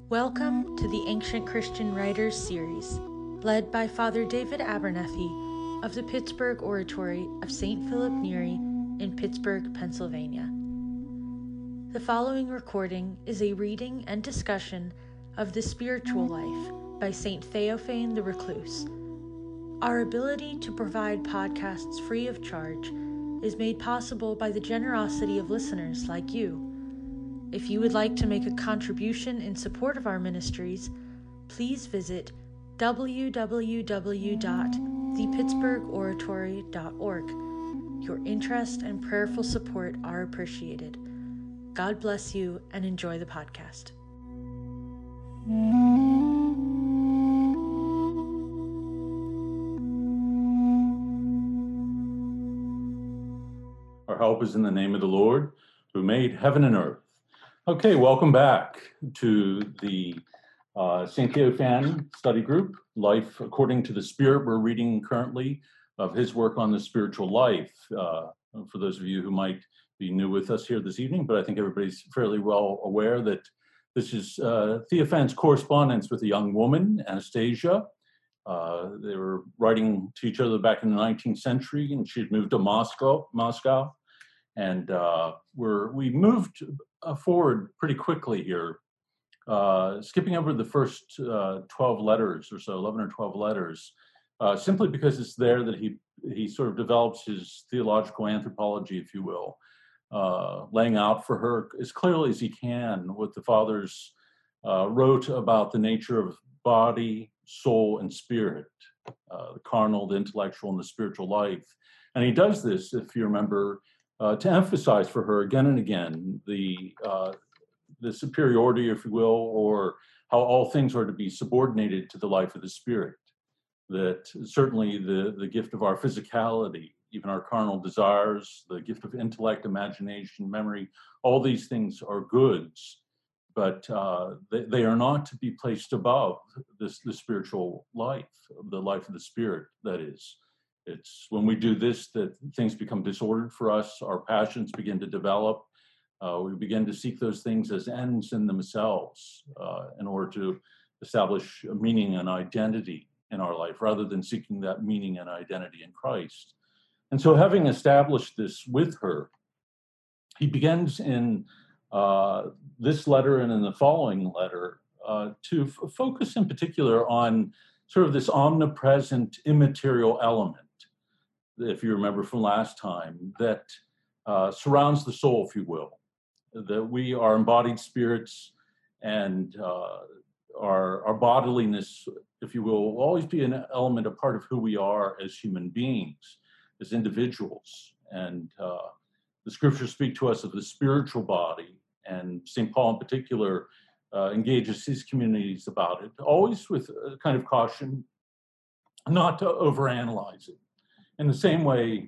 Welcome to the Ancient Christian Writers series, led by Father David Abernethy of the Pittsburgh Oratory of St. Philip Neri in Pittsburgh, Pennsylvania. The following recording is a reading and discussion of The Spiritual Life by St. Theophane the Recluse. Our ability to provide podcasts free of charge is made possible by the generosity of listeners like you. If you would like to make a contribution in support of our ministries, please visit www.thepittsburghoratory.org. Your interest and prayerful support are appreciated. God bless you and enjoy the podcast. Our help is in the name of the Lord, who made heaven and earth. Okay, welcome back to the St. Theophane study group, Life According to the Spirit. We're reading currently of his work on the spiritual life. For those of you who might be new with us here this evening, but I think everybody's fairly well aware that this is Theophane's correspondence with a young woman, Anastasia. They were writing to each other back in the 19th century, and she had moved to Moscow. And we moved forward pretty quickly here, skipping over the first 12 letters or so, 11 or 12 letters, simply because it's there that he sort of develops his theological anthropology, if you will, laying out for her as clearly as he can what the fathers wrote about the nature of body, soul, and spirit, the carnal, the intellectual, and the spiritual life. And he does this, if you remember, to emphasize for her again and again the superiority, if you will, or how all things are to be subordinated to the life of the Spirit. That certainly the gift of our physicality, even our carnal desires, the gift of intellect, imagination, memory, all these things are goods, but they are not to be placed above the spiritual life, the life of the Spirit, that is. It's when we do this that things become disordered for us, our passions begin to develop, we begin to seek those things as ends in themselves in order to establish a meaning and identity in our life, rather than seeking that meaning and identity in Christ. And so having established this with her, he begins in this letter and in the following letter to focus in particular on sort of this omnipresent immaterial element, if you remember from last time, that surrounds the soul, if you will, that we are embodied spirits, and our bodiliness, if you will always be an element, a part of who we are as human beings, as individuals. And the scriptures speak to us of the spiritual body, and St. Paul in particular engages his communities about it, always with a kind of caution not to overanalyze it. In the same way,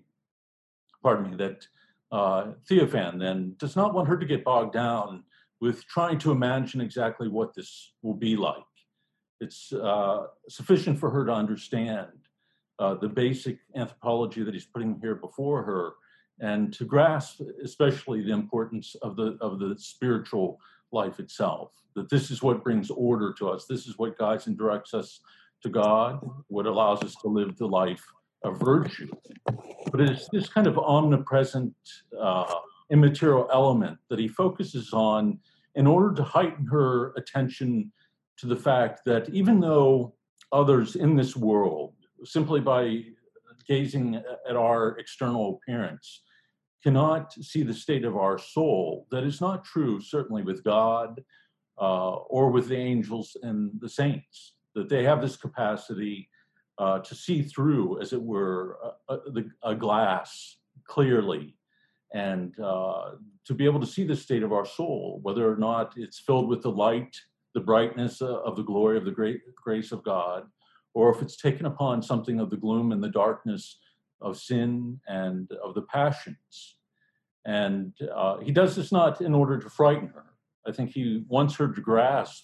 that Theophane then does not want her to get bogged down with trying to imagine exactly what this will be like. It's sufficient for her to understand the basic anthropology that he's putting here before her, and to grasp especially the importance of the spiritual life itself, that this is what brings order to us. This is what guides and directs us to God, what allows us to live the life of virtue. But it's this kind of omnipresent, immaterial element that he focuses on in order to heighten her attention to the fact that even though others in this world, simply by gazing at our external appearance, cannot see the state of our soul, that is not true, certainly with God or with the angels and the saints, that they have this capacity to see through, as it were, a glass clearly, and to be able to see the state of our soul, whether or not it's filled with the light, the brightness of the glory of the great grace of God, or if it's taken upon something of the gloom and the darkness of sin and of the passions. And he does this not in order to frighten her. I think he wants her to grasp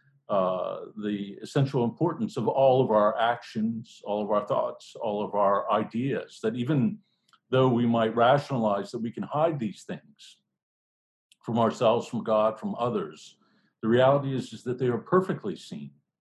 the essential importance of all of our actions, all of our thoughts, all of our ideas, that even though we might rationalize that we can hide these things from ourselves, from God, from others, The reality is that they are perfectly seen.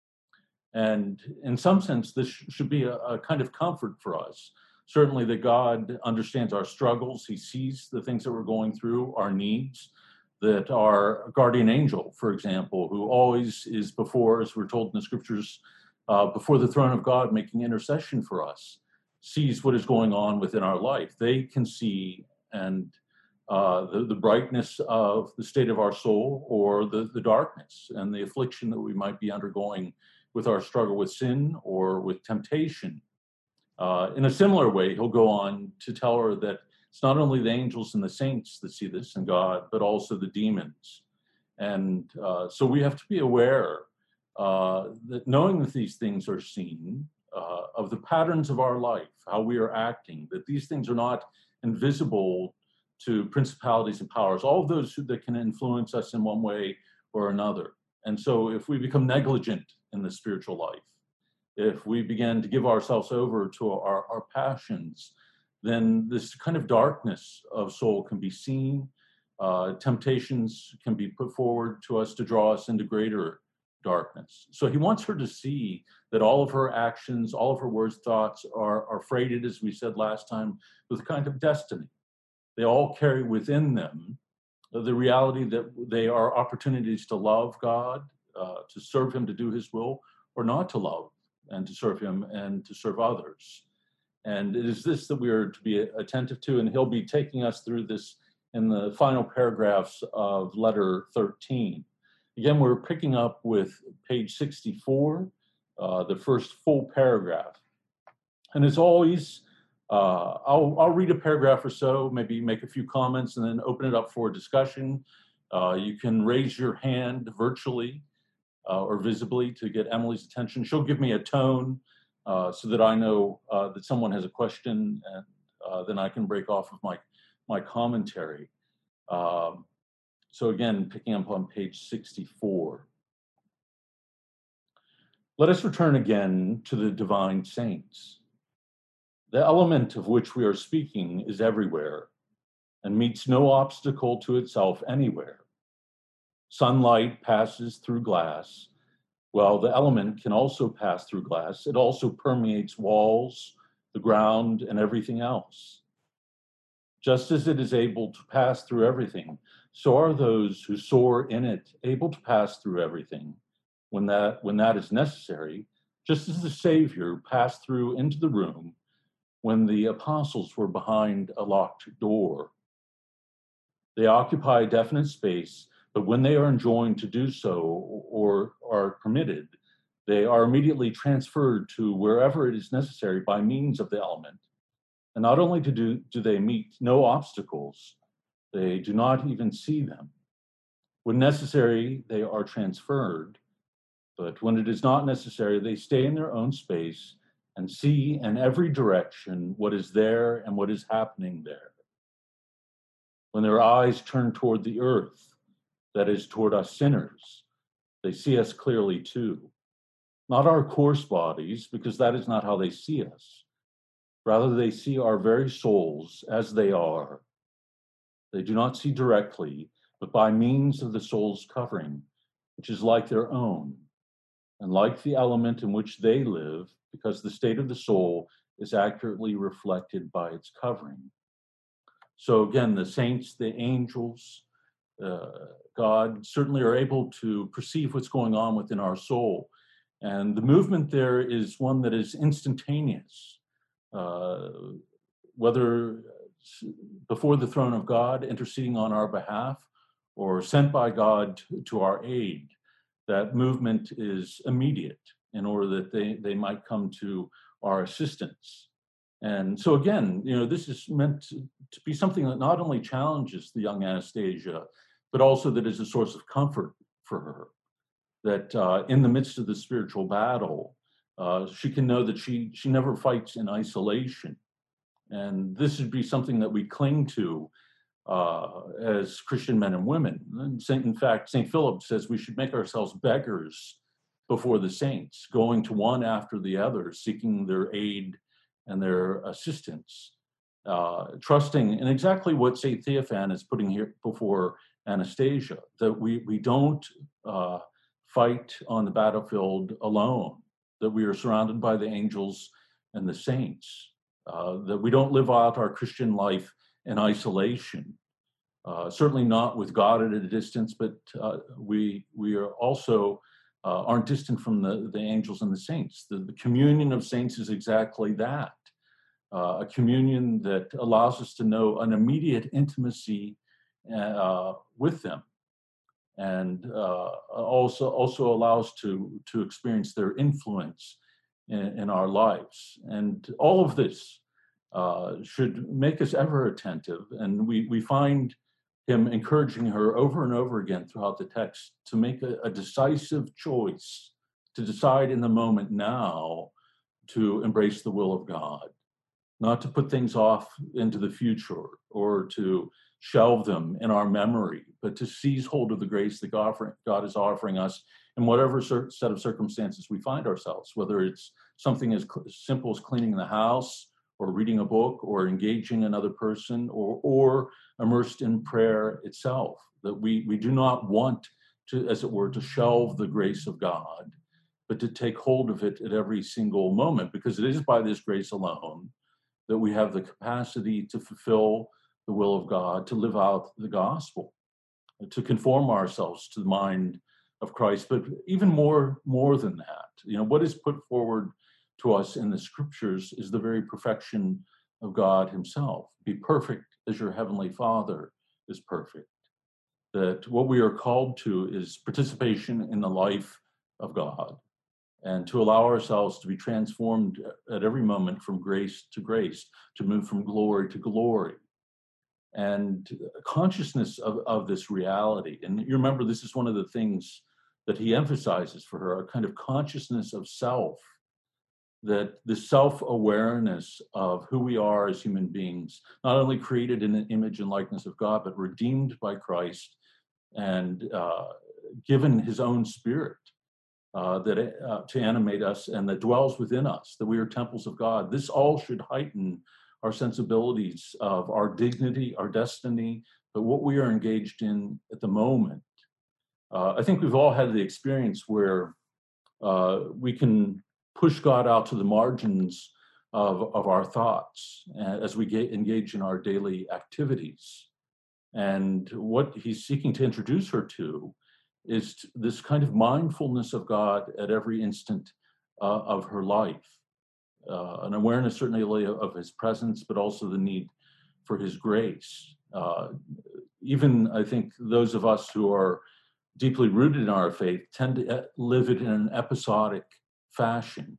And in some sense, this should be a kind of comfort for us. Certainly that God understands our struggles. He sees the things that we're going through, our needs, that our guardian angel, for example, who always is before, as we're told in the scriptures, before the throne of God, making intercession for us, sees what is going on within our life. They can see and the brightness of the state of our soul, or the darkness and the affliction that we might be undergoing with our struggle with sin or with temptation. In a similar way, he'll go on to tell her that it's not only the angels and the saints that see this in God, but also the demons. And so we have to be aware that knowing that these things are seen, of the patterns of our life, how we are acting, that these things are not invisible to principalities and powers, all of those that can influence us in one way or another. And so if we become negligent in the spiritual life, if we begin to give ourselves over to our passions, then this kind of darkness of soul can be seen. Temptations can be put forward to us to draw us into greater darkness. So he wants her to see that all of her actions, all of her words, thoughts are freighted, as we said last time, with a kind of destiny. They all carry within them the reality that they are opportunities to love God, to serve him, to do his will, or not to love and to serve him and to serve others. And it is this that we are to be attentive to, and he'll be taking us through this in the final paragraphs of letter 13. Again, we're picking up with page 64, the first full paragraph. And as always, I'll read a paragraph or so, maybe make a few comments, and then open it up for discussion. You can raise your hand virtually or visibly to get Emily's attention. She'll give me a tone so that I know that someone has a question, and then I can break off of my commentary. So again, picking up on page 64. Let us return again to the divine saints. The element of which we are speaking is everywhere and meets no obstacle to itself anywhere. Sunlight passes through glass. Well, the element can also pass through glass. It also permeates walls, the ground, and everything else. Just as it is able to pass through everything, so are those who soar in it able to pass through everything when that is necessary, just as the Savior passed through into the room when the apostles were behind a locked door. They occupy a definite space, but when they are enjoined to do so or are permitted, they are immediately transferred to wherever it is necessary by means of the element. And not only do they meet no obstacles, they do not even see them. When necessary, they are transferred, but when it is not necessary, they stay in their own space and see in every direction what is there and what is happening there. When their eyes turn toward the earth, that is, toward us sinners, they see us clearly too. Not our coarse bodies, because that is not how they see us. Rather, they see our very souls as they are. They do not see directly, but by means of the soul's covering, which is like their own, and like the element in which they live, because the state of the soul is accurately reflected by its covering. So again, the saints, the angels, God certainly are able to perceive what's going on within our soul. And the movement there is one that is instantaneous. Whether before the throne of God, interceding on our behalf, or sent by God to our aid, that movement is immediate in order that they might come to our assistance. And so again, this is meant to be something that not only challenges the young Anastasia, but also that is a source of comfort for her, that in the midst of the spiritual battle, she can know that she never fights in isolation. And this would be something that we cling to as Christian men and women. In fact, St. Philip says we should make ourselves beggars before the saints, going to one after the other, seeking their aid and their assistance, trusting in exactly what St. Theophan is putting here before Anastasia, that we don't fight on the battlefield alone, that we are surrounded by the angels and the saints, that we don't live out our Christian life in isolation, certainly not with God at a distance, but we are also aren't distant from the angels and the saints. The communion of saints is exactly that, a communion that allows us to know an immediate intimacy with them, and also allows to experience their influence in our lives. And all of this should make us ever attentive. And we find him encouraging her over and over again throughout the text to make a decisive choice, to decide in the moment now to embrace the will of God, not to put things off into the future or to shelve them in our memory, but to seize hold of the grace that God is offering us in whatever set of circumstances we find ourselves, whether it's something as simple as cleaning the house or reading a book or engaging another person or immersed in prayer itself, that we do not want to, as it were, to shelve the grace of God, but to take hold of it at every single moment, because it is by this grace alone that we have the capacity to fulfill the will of God, to live out the gospel, to conform ourselves to the mind of Christ. But even more than that, what is put forward to us in the scriptures is the very perfection of God himself. Be perfect as your heavenly Father is perfect. That what we are called to is participation in the life of God, and to allow ourselves to be transformed at every moment from grace to grace, to move from glory to glory. And consciousness of this reality. And you remember, this is one of the things that he emphasizes for her, a kind of consciousness of self, that the self-awareness of who we are as human beings, not only created in the image and likeness of God, but redeemed by Christ and given his own spirit to animate us and that dwells within us, that we are temples of God. This all should heighten our sensibilities of our dignity, our destiny, but what we are engaged in at the moment. I think we've all had the experience where we can push God out to the margins of our thoughts as we engage in our daily activities. And what he's seeking to introduce her to is this kind of mindfulness of God at every instant of her life. An awareness certainly of his presence, but also the need for his grace. Even I think those of us who are deeply rooted in our faith tend to live it in an episodic fashion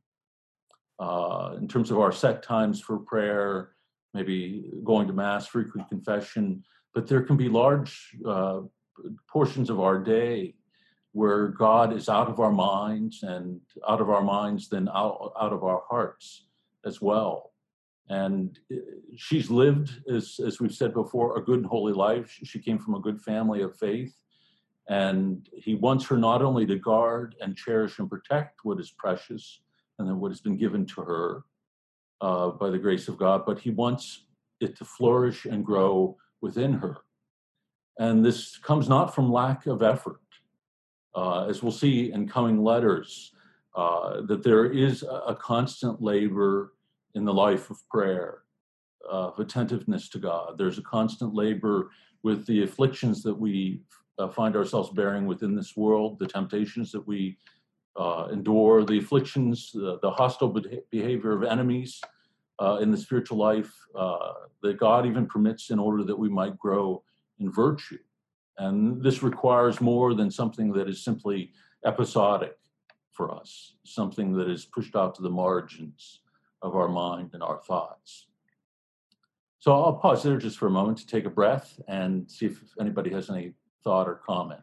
in terms of our set times for prayer, maybe going to Mass, frequent confession, but there can be large portions of our day where God is out of our minds, and out of our minds then out of our hearts as well. And she's lived, as we've said before, a good and holy life. She came from a good family of faith. And he wants her not only to guard and cherish and protect what is precious and then what has been given to her by the grace of God, but he wants it to flourish and grow within her. And this comes not from lack of effort. As we'll see in coming letters, that there is a constant labor in the life of prayer, of attentiveness to God. There's a constant labor with the afflictions that we find ourselves bearing within this world, the temptations that we endure, the afflictions, the hostile behavior of enemies in the spiritual life that God even permits in order that we might grow in virtue. And this requires more than something that is simply episodic for us, something that is pushed out to the margins of our mind and our thoughts. So I'll pause there just for a moment to take a breath and see if anybody has any thought or comment.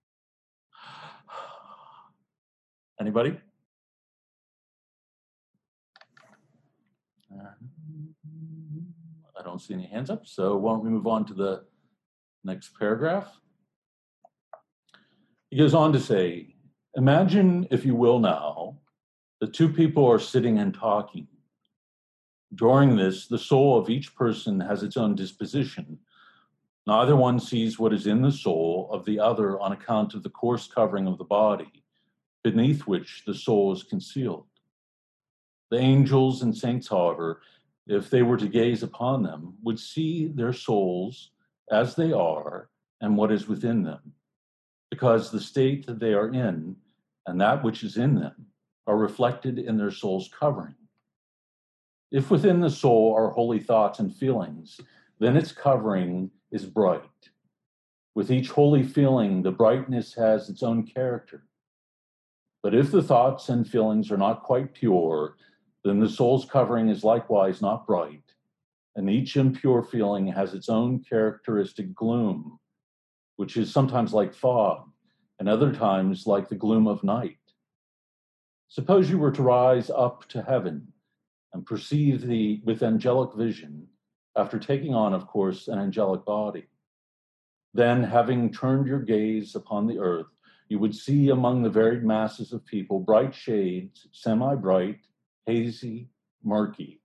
Anybody? I don't see any hands up, so why don't we move on to the next paragraph? He goes on to say, imagine, if you will now, that two people are sitting and talking. During this, the soul of each person has its own disposition, Neither one sees what is in the soul of the other on account of the coarse covering of the body, beneath which the soul is concealed. The angels and saints, however, if they were to gaze upon them, would see their souls as they are and what is within them, because the state that they are in and that which is in them are reflected in their soul's covering. If within the soul are holy thoughts and feelings, then its covering is bright. With each holy feeling, the brightness has its own character. But if the thoughts and feelings are not quite pure, then the soul's covering is likewise not bright, and each impure feeling has its own characteristic gloom, which is sometimes like fog, and other times like the gloom of night. Suppose you were to rise up to heaven and perceive with angelic vision, after taking on, of course, an angelic body. Then, having turned your gaze upon the earth, you would see among the varied masses of people bright shades, semi-bright, hazy, murky.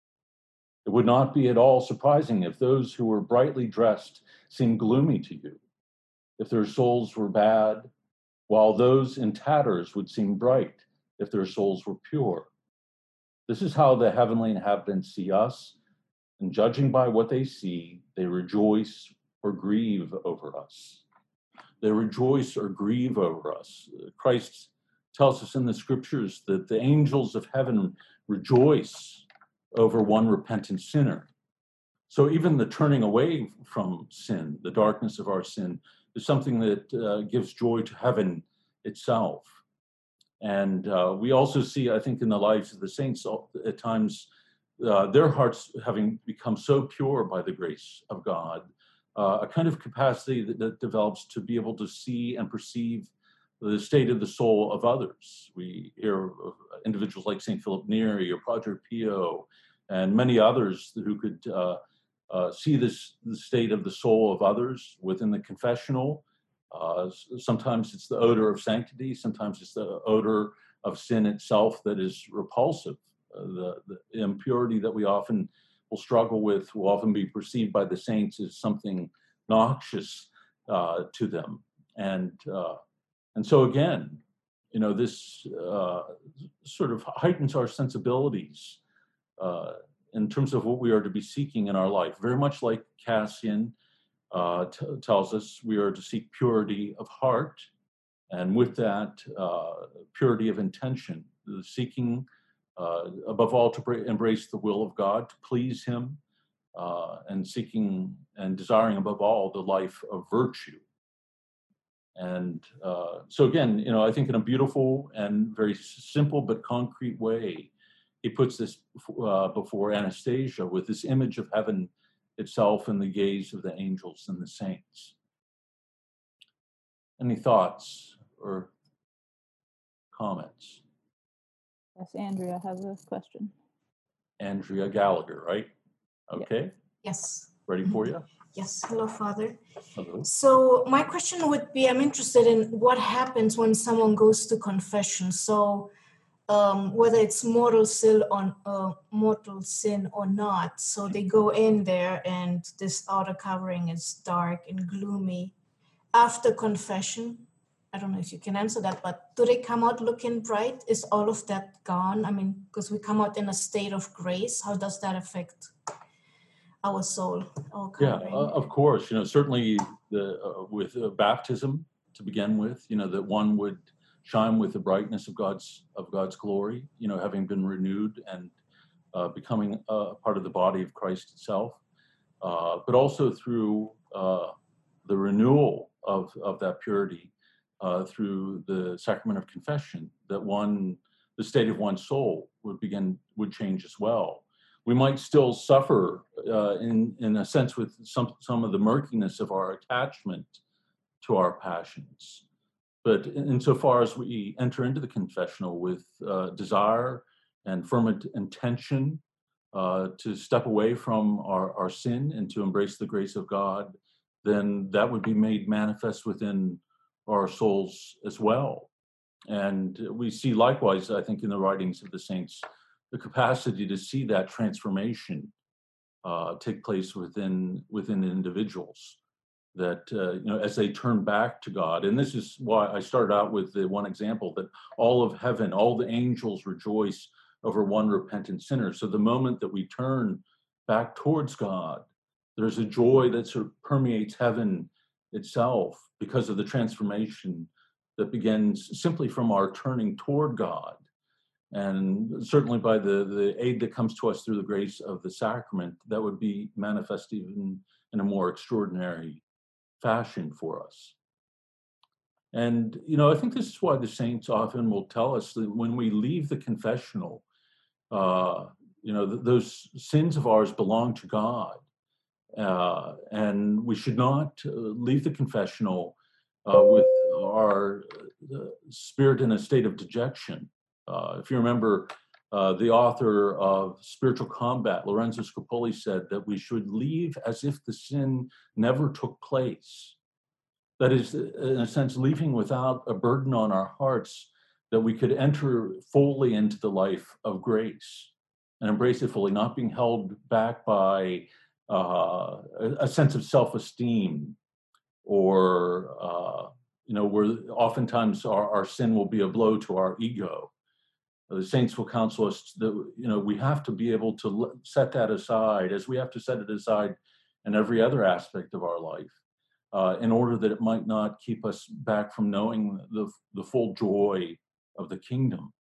It would not be at all surprising if those who were brightly dressed seemed gloomy to you, if their souls were bad, while those in tatters would seem bright if their souls were pure. This is how the heavenly inhabitants see us, and judging by what they see, they rejoice or grieve over us. They rejoice or grieve over us. Christ tells us in the scriptures that the angels of heaven rejoice over one repentant sinner. So even the turning away from sin, the darkness of our sin, is something that gives joy to heaven itself. And we also see, I think, in the lives of the saints, at times, their hearts having become so pure by the grace of God, a kind of capacity that develops to be able to see and perceive the state of the soul of others. We hear of individuals like St. Philip Neri or Padre Pio and many others who could see the state of the soul of others within the confessional. Sometimes it's the odor of sanctity, sometimes it's the odor of sin itself that is repulsive. The impurity that we often will struggle with will often be perceived by the saints as something noxious to them. And so again, this sort of heightens our sensibilities in terms of what we are to be seeking in our life. Very much like Cassian tells us, we are to seek purity of heart, and with that, purity of intention, the seeking above all to embrace the will of God, to please Him, and seeking and desiring above all the life of virtue. And so again, I think in a beautiful and very simple but concrete way, he puts this before Anastasia with this image of heaven itself in the gaze of the angels and the saints. Any thoughts or comments? Yes, Andrea has a question. Andrea Gallagher, right? Okay. Yes. Ready for you? Yes. Hello, Father. Hello. So my question would be, I'm interested in what happens when someone goes to confession. So whether it's mortal sin or not. So they go in there and this outer covering is dark and gloomy. After confession, I don't know if you can answer that, but do they come out looking bright? Is all of that gone? I mean, because we come out in a state of grace, how does that affect our soul? Of course. Certainly with baptism to begin with, that one would shine with the brightness of God's glory, having been renewed and becoming a part of the body of Christ itself, but also through the renewal of that purity through the sacrament of confession, that the state of one's soul would change as well. We might still suffer in a sense with some of the murkiness of our attachment to our passions. But insofar as we enter into the confessional with desire and firm intention to step away from our sin and to embrace the grace of God, then that would be made manifest within our souls as well. And we see likewise, I think, in the writings of the saints, the capacity to see that transformation take place within individuals. That as they turn back to God, and this is why I started out with the one example that all of heaven, all the angels rejoice over one repentant sinner. So the moment that we turn back towards God, there's a joy that sort of permeates heaven itself because of the transformation that begins simply from our turning toward God. And certainly by the aid that comes to us through the grace of the sacrament, that would be manifest even in a more extraordinary fashion for us. And, I think this is why the saints often will tell us that when we leave the confessional, those sins of ours belong to God. And we should not leave the confessional with our spirit in a state of dejection. If you remember, the author of Spiritual Combat, Lorenzo Scopoli, said that we should leave as if the sin never took place. That is, in a sense, leaving without a burden on our hearts, that we could enter fully into the life of grace and embrace it fully, not being held back by a sense of self-esteem or, where oftentimes our sin will be a blow to our ego. The saints will counsel us that, we have to be able to set that aside, as we have to set it aside in every other aspect of our life, in order that it might not keep us back from knowing the full joy of the kingdom.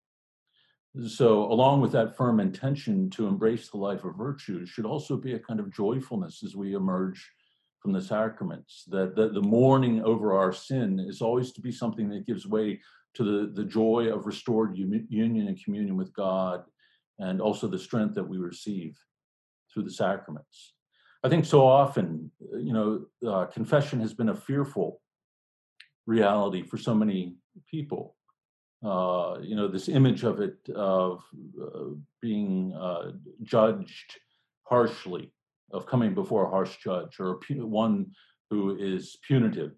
So along with that firm intention to embrace the life of virtue should also be a kind of joyfulness as we emerge from the sacraments, that the mourning over our sin is always to be something that gives way to the joy of restored union and communion with God, and also the strength that we receive through the sacraments. I think so often, confession has been a fearful reality for so many people. This image of it, of being judged harshly, of coming before a harsh judge, or one who is punitive,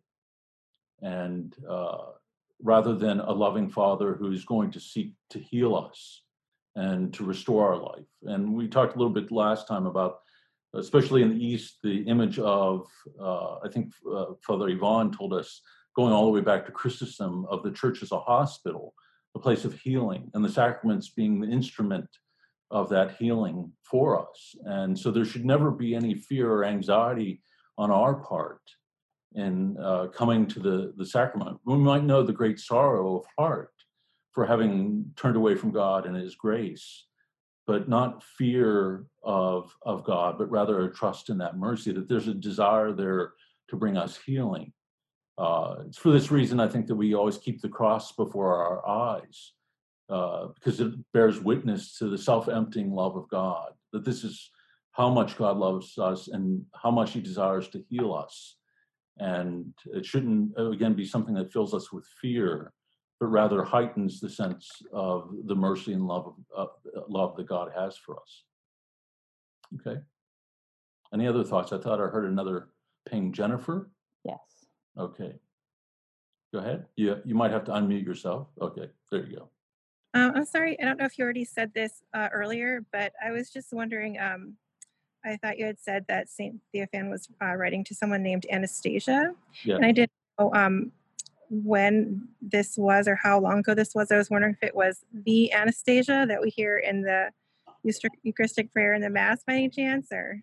and rather than a loving Father who is going to seek to heal us and to restore our life. And we talked a little bit last time about, especially in the East, the image of, I think Father Ivan told us, going all the way back to Chrysostom, of the church as a hospital, a place of healing, and the sacraments being the instrument of that healing for us. And so there should never be any fear or anxiety on our part in coming to the sacrament. We might know the great sorrow of heart for having turned away from God and His grace, but not fear of God, but rather a trust in that mercy, that there's a desire there to bring us healing. It's for this reason, I think, that we always keep the cross before our eyes, because it bears witness to the self-emptying love of God, that this is how much God loves us and how much He desires to heal us. And it shouldn't, again, be something that fills us with fear, but rather heightens the sense of the mercy and love that God has for us. Okay. Any other thoughts? I thought I heard another ping. Jennifer? Yes. Okay. Go ahead. You might have to unmute yourself. Okay, there you go. I'm sorry, I don't know if you already said this earlier, but I was just wondering, I thought you had said that St. Theophan was writing to someone named Anastasia. Yeah. And I didn't know when this was or how long ago this was. I was wondering if it was the Anastasia that we hear in the Eucharistic prayer in the Mass by any chance, or?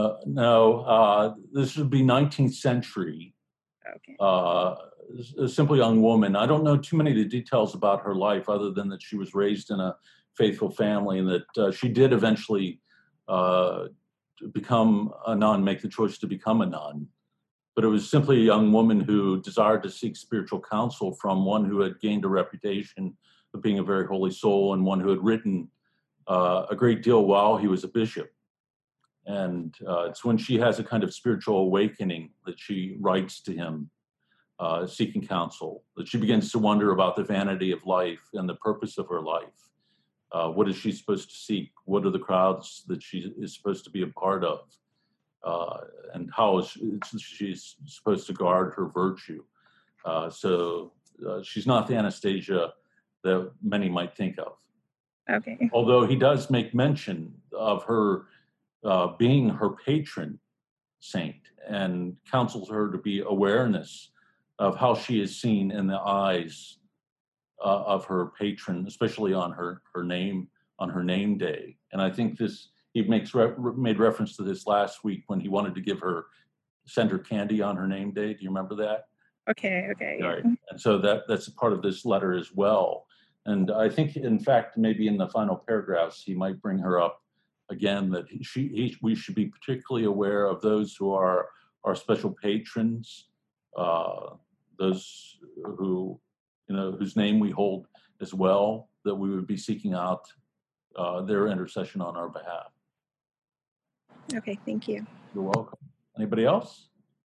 No. This would be 19th century. Okay. A simple young woman. I don't know too many of the details about her life, other than that she was raised in a faithful family, and that she did eventually become a nun, make the choice to become a nun. But it was simply a young woman who desired to seek spiritual counsel from one who had gained a reputation of being a very holy soul, and one who had written a great deal while he was a bishop. And it's when she has a kind of spiritual awakening that she writes to him, seeking counsel, that she begins to wonder about the vanity of life and the purpose of her life. What is she supposed to seek? What are the crowds that she is supposed to be a part of? And how is she's supposed to guard her virtue? So she's not the Anastasia that many might think of. Okay. Although he does make mention of her being her patron saint, and counsels her to be awareness of how she is seen in the eyes of her patron, especially on her name day. And I think he made reference to this last week when he wanted to send her candy on her name day. Do you remember that? Okay. Yeah. Right. And so that's a part of this letter as well. And I think, in fact, maybe in the final paragraphs, he might bring her up again, that we should be particularly aware of those who are our special patrons, those who, whose name we hold as well, that we would be seeking out their intercession on our behalf. Okay, thank you. You're welcome. Anybody else?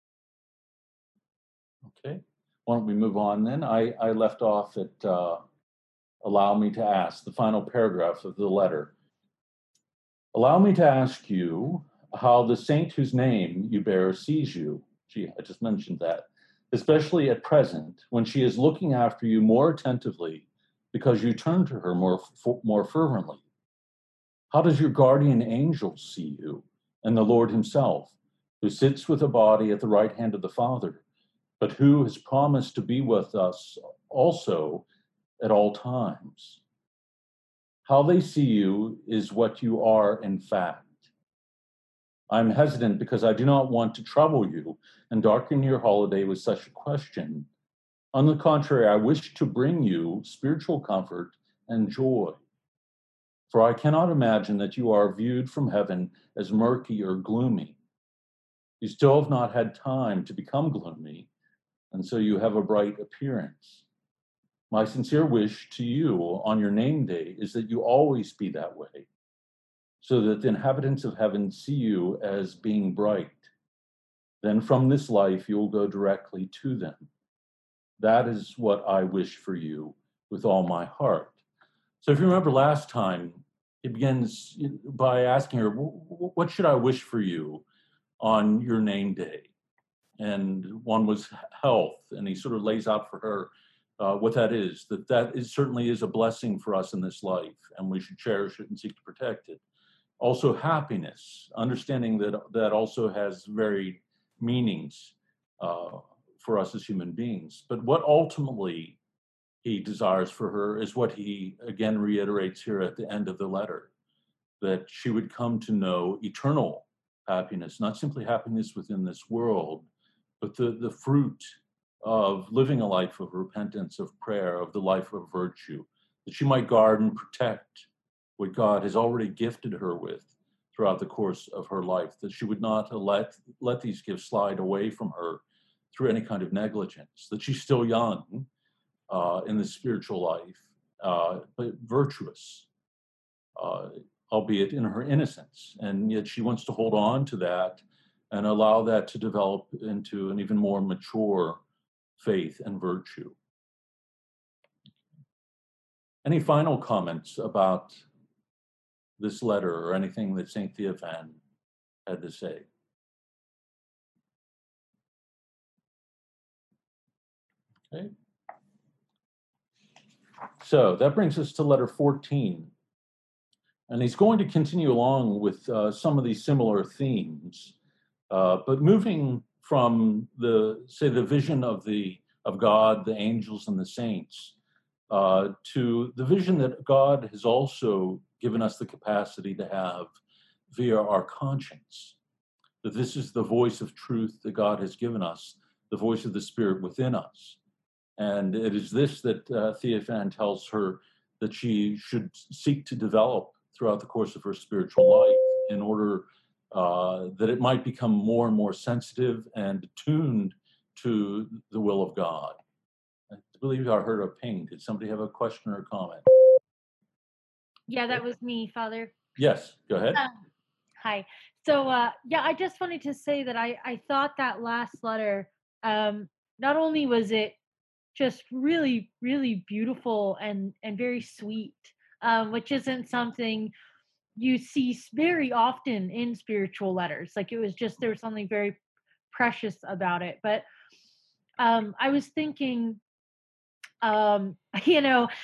Okay. Why don't we move on then? I left off at allow me to ask, the final paragraph of the letter. Allow me to ask you how the saint whose name you bear sees you. Gee, I just mentioned that. Especially at present, when she is looking after you more attentively because you turn to her more fervently. How does your guardian angel see you, and the Lord himself, who sits with a body at the right hand of the Father, but who has promised to be with us also at all times? How they see you is what you are in fact. I'm hesitant because I do not want to trouble you and darken your holiday with such a question. On the contrary, I wish to bring you spiritual comfort and joy. For I cannot imagine that you are viewed from heaven as murky or gloomy. You still have not had time to become gloomy, and so you have a bright appearance. My sincere wish to you on your name day is that you always be that way, so that the inhabitants of heaven see you as being bright. Then from this life you will go directly to them. That is what I wish for you with all my heart. So if you remember last time, it begins by asking her, what should I wish for you on your name day? And one was health, and he sort of lays out for her what that is, certainly is a blessing for us in this life, and we should cherish it and seek to protect it. Also happiness, understanding that also has varied meanings for us as human beings. But what ultimately he desires for her is what he again reiterates here at the end of the letter, that she would come to know eternal happiness, not simply happiness within this world, but the fruit of living a life of repentance, of prayer, of the life of virtue, that she might guard and protect what God has already gifted her with throughout the course of her life, that she would not let these gifts slide away from her through any kind of negligence, that she's still young in the spiritual life, but virtuous, albeit in her innocence. And yet she wants to hold on to that and allow that to develop into an even more mature faith and virtue. Any final comments about this letter or anything that St. Theophan had to say? Okay. So that brings us to letter 14. And he's going to continue along with some of these similar themes, but moving from the vision of God, the angels, and the saints, to the vision that God has also given us the capacity to have via our conscience. That this is the voice of truth that God has given us, the voice of the Spirit within us. And it is this that Theophan tells her that she should seek to develop throughout the course of her spiritual life in order that it might become more and more sensitive and attuned to the will of God. I believe I heard a ping. Did somebody have a question or comment? Yeah, that was me, Father. Yes, go ahead. Hi. So, I just wanted to say that I thought that last letter, not only was it just really, really beautiful and very sweet, which isn't something you see very often in spiritual letters. Like, it was just, there was something very precious about it. But I was thinking,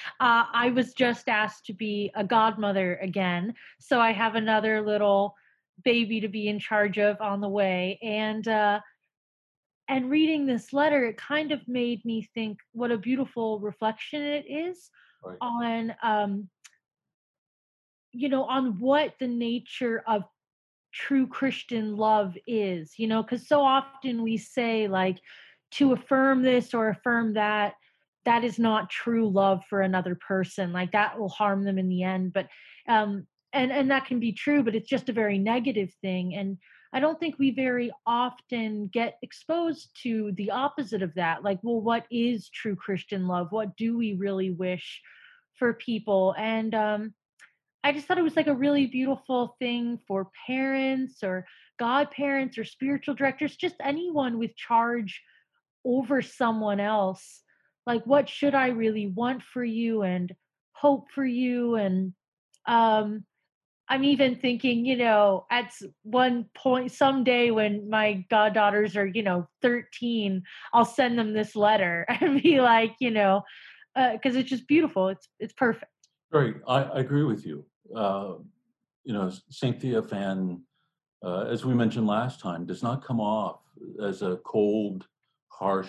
I was just asked to be a godmother again. So I have another little baby to be in charge of on the way. And reading this letter, it kind of made me think what a beautiful reflection it is Right. on on what the nature of true Christian love is, because so often we say, like, to affirm this or affirm that, that is not true love for another person. Like, that will harm them in the end. But, and that can be true, but it's just a very negative thing. And I don't think we very often get exposed to the opposite of that. Like, well, what is true Christian love? What do we really wish for people? And, I just thought it was like a really beautiful thing for parents or godparents or spiritual directors, just anyone with charge over someone else. Like, what should I really want for you and hope for you? And um, I'm even thinking, at one point, someday when my goddaughters are, 13, I'll send them this letter and be like, because it's just beautiful. It's perfect. Right. I agree with you. St. Theophan, as we mentioned last time, does not come off as a cold, harsh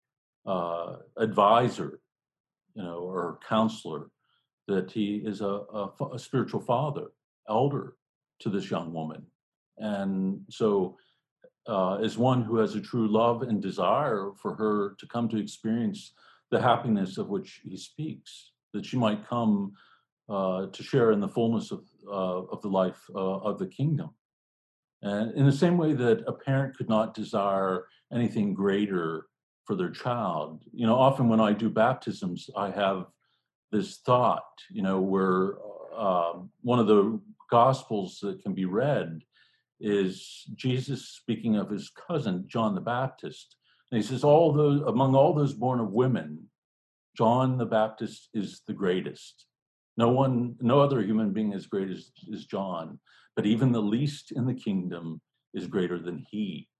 advisor, or counselor. That he is a spiritual father, elder to this young woman, and so is one who has a true love and desire for her to come to experience the happiness of which he speaks, that she might come to share in the fullness of the life of the kingdom. And in the same way that a parent could not desire anything greater for their child, often when I do baptisms, I have this thought, where one of the gospels that can be read is Jesus speaking of his cousin, John the Baptist. And he says, among all those born of women, John the Baptist is the greatest. No other human being as great as John, but even the least in the kingdom is greater than he.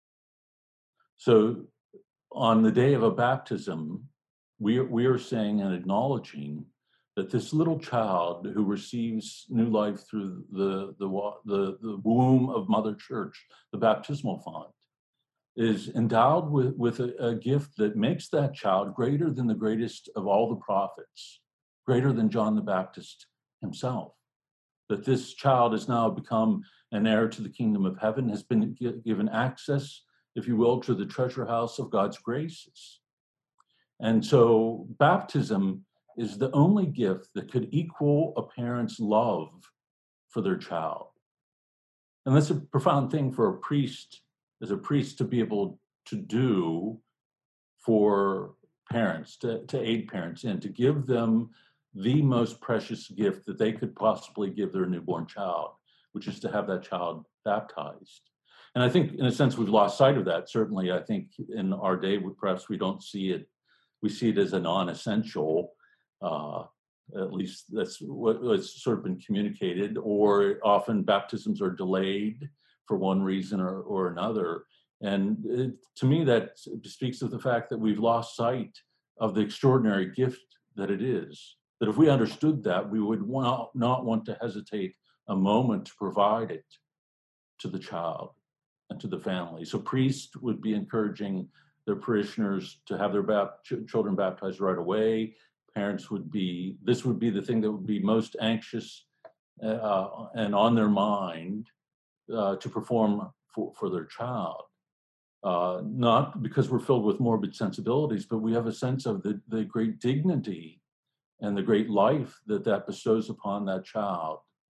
So on the day of a baptism, we are saying and acknowledging that this little child who receives new life through the womb of Mother Church, the baptismal font, is endowed with a gift that makes that child greater than the greatest of all the prophets, greater than John the Baptist himself. That this child has now become an heir to the kingdom of heaven, has been given access, if you will, to the treasure house of God's graces. And so baptism is the only gift that could equal a parent's love for their child. And that's a profound thing for a priest, as a priest, to be able to do for parents, to aid parents, and to give them the most precious gift that they could possibly give their newborn child, which is to have that child baptized. And I think, in a sense, we've lost sight of that. Certainly, I think in our day, perhaps we don't see it. We see it as a non-essential. At least that's what's sort of been communicated. Or often baptisms are delayed for one reason or another. And to me, that speaks of the fact that we've lost sight of the extraordinary gift that it is. That if we understood that, we would not want to hesitate a moment to provide it to the child and to the family. So priests would be encouraging their parishioners to have their children baptized right away. Parents this would be the thing that would be most anxious and on their mind to perform for their child. Not because we're filled with morbid sensibilities, but we have a sense of the great dignity and the great life that bestows upon that child.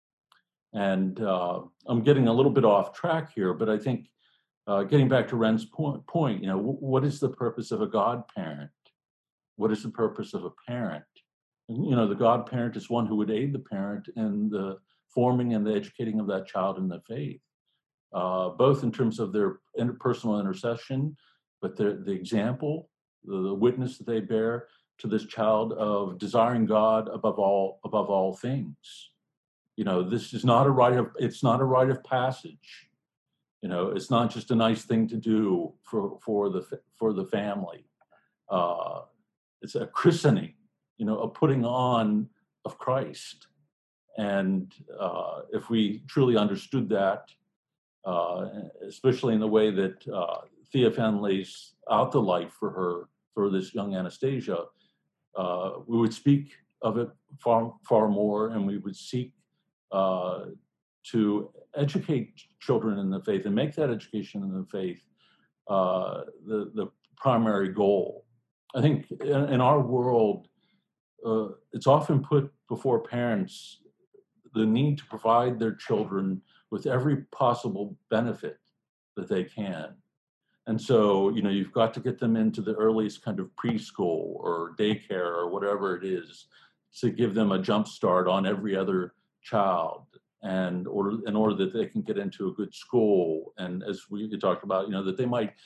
And I'm getting a little bit off track here, but I think getting back to Ren's point, what is the purpose of a godparent? What is the purpose of a parent? And, the godparent is one who would aid the parent in the forming and the educating of that child in the faith, both in terms of their interpersonal intercession, but the example, the witness that they bear to this child of desiring God above all things. This is not a rite of passage. It's not just a nice thing to do for the family. It's a christening, a putting on of Christ. And if we truly understood that, especially in the way that Theophan lays out the life for this young Anastasia, we would speak of it far more, and we would seek to educate children in the faith and make that education in the faith the primary goal. I think in our world, it's often put before parents the need to provide their children with every possible benefit that they can. And so, you've got to get them into the earliest kind of preschool or daycare or whatever it is to give them a jump start on every other child, and in order that they can get into a good school. And as we talked about, that they might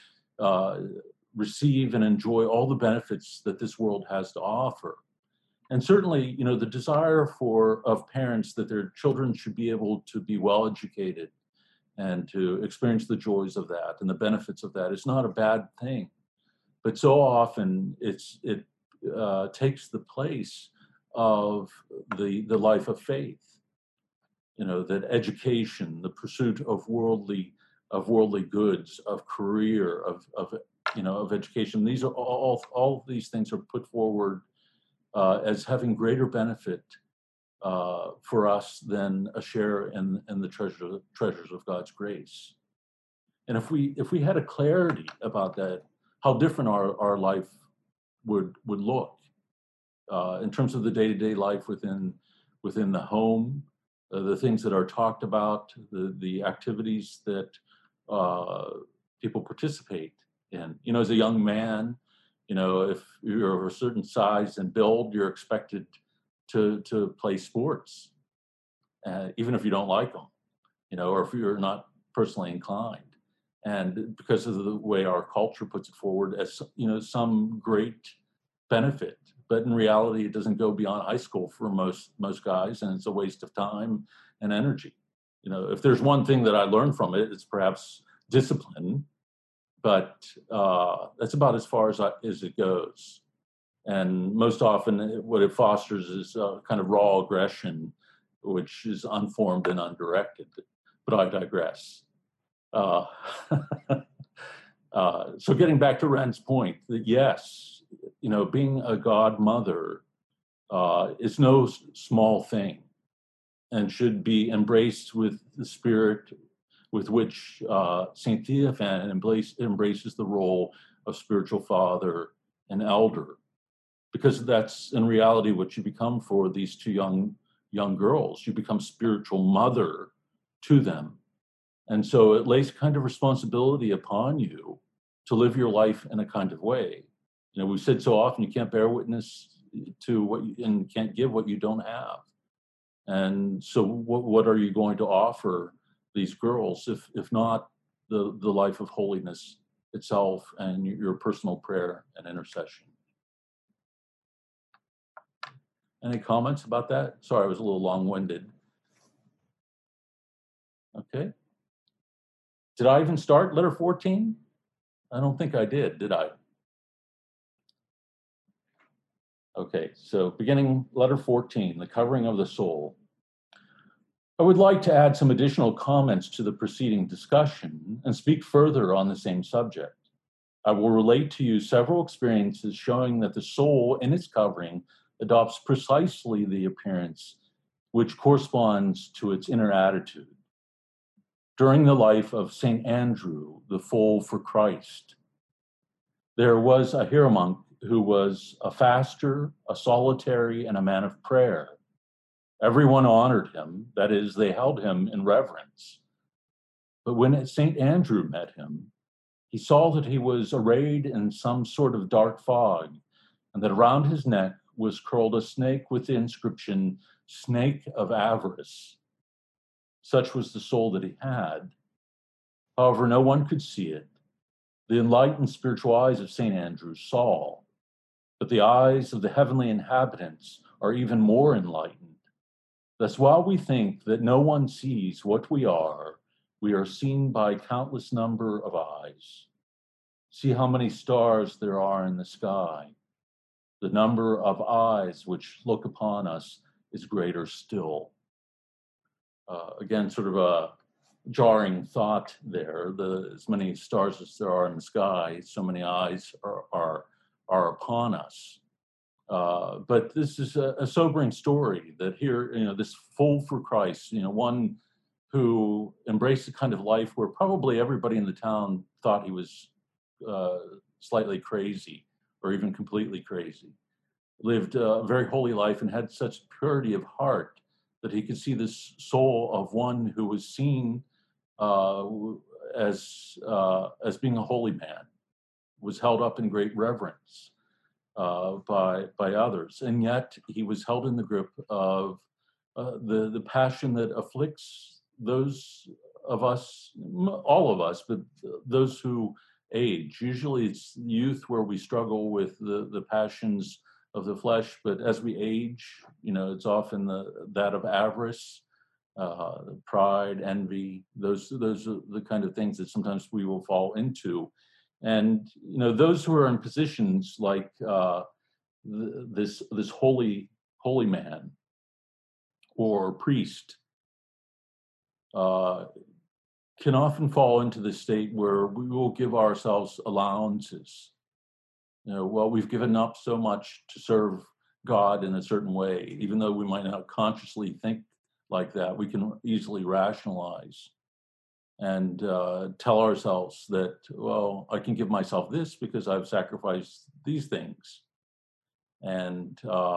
receive and enjoy all the benefits that this world has to offer. And certainly, the desire of parents that their children should be able to be well educated and to experience the joys of that and the benefits of that is not a bad thing. But so often it takes the place of the life of faith. That education, the pursuit of worldly goods, of career, of education. These are all these things are put forward as having greater benefit for us than a share in the treasures of God's grace. And if we had a clarity about that, how different our life would look in terms of the day-to-day life within the home, the things that are talked about, the activities that people participate in. As a young man, if you're of a certain size and build, you're expected to play sports, even if you don't like them, or if you're not personally inclined. And because of the way our culture puts it forward as, some great benefit, but in reality, it doesn't go beyond high school for most guys, and it's a waste of time and energy. If there's one thing that I learned from it, it's perhaps discipline, but that's about as far as it goes. And most often what it fosters is kind of raw aggression, which is unformed and undirected. But I digress. So getting back to Ren's point, that yes, being a godmother is no small thing and should be embraced with the spirit with which St. Theophan embraces the role of spiritual father and elder, because that's in reality what you become for these two young girls. You become spiritual mother to them. And so it lays kind of responsibility upon you to live your life in a kind of way. We've said so often, you can't bear witness to what and can't give what you don't have. And so what are you going to offer these girls if not the life of holiness itself and your personal prayer and intercession? Any comments about that? Sorry, I was a little long-winded. Okay. Did I even start letter 14? I don't think I did I? Okay, so beginning letter 14, the covering of the soul. I would like to add some additional comments to the preceding discussion and speak further on the same subject. I will relate to you several experiences showing that the soul in its covering adopts precisely the appearance which corresponds to its inner attitude. During the life of St. Andrew, the foal for Christ, there was a hieromonk who was a faster, a solitary, and a man of prayer. Everyone honored him, that is, they held him in reverence. But when St. Andrew met him, he saw that he was arrayed in some sort of dark fog, and that around his neck was curled a snake with the inscription, "Snake of Avarice." Such was the soul that he had. However, no one could see it. The enlightened spiritual eyes of St. Andrew saw, but the eyes of the heavenly inhabitants are even more enlightened. Thus, while we think that no one sees what we are seen by countless number of eyes. See how many stars there are in the sky. The number of eyes which look upon us is greater still. again, sort of a jarring thought there. As many stars as there are in the sky, so many eyes are upon us. But this is a sobering story that here, this fool for Christ, one who embraced a kind of life where probably everybody in the town thought he was slightly crazy or even completely crazy, lived a very holy life and had such purity of heart that he could see this soul of one who was seen as being a holy man, was held up in great reverence by others, and yet he was held in the grip of the passion that afflicts those of us, all of us, but those who age. Usually it's youth where we struggle with the passions of the flesh, but as we age, it's often that of avarice, pride, envy. Those are the kind of things that sometimes we will fall into. And those who are in positions like this holy man or priest can often fall into the state where we will give ourselves allowances. Well, we've given up so much to serve God in a certain way, even though we might not consciously think like that, we can easily rationalize and tell ourselves that, well, I can give myself this because I've sacrificed these things. And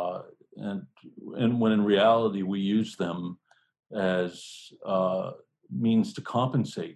when in reality we use them as means to compensate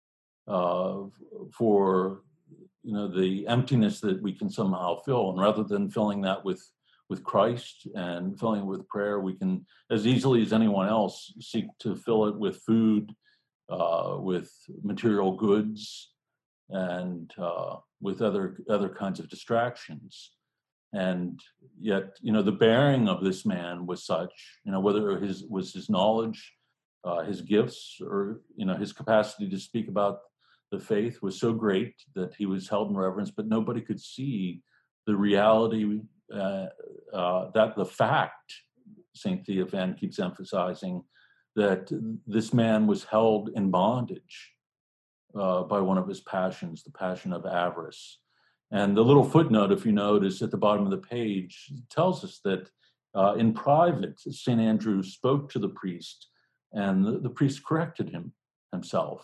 for the emptiness that we can somehow fill, and rather than filling that with Christ and filling it with prayer, we can as easily as anyone else seek to fill it with food, with material goods, and with other kinds of distractions. And yet, the bearing of this man was such, whether it was his knowledge, his gifts, or his capacity to speak about the faith was so great that he was held in reverence, but nobody could see the reality, that the fact, St. Theophan keeps emphasizing, that this man was held in bondage by one of his passions, the passion of avarice. And the little footnote, if you notice at the bottom of the page, tells us that in private, St. Andrew spoke to the priest, and the priest corrected himself.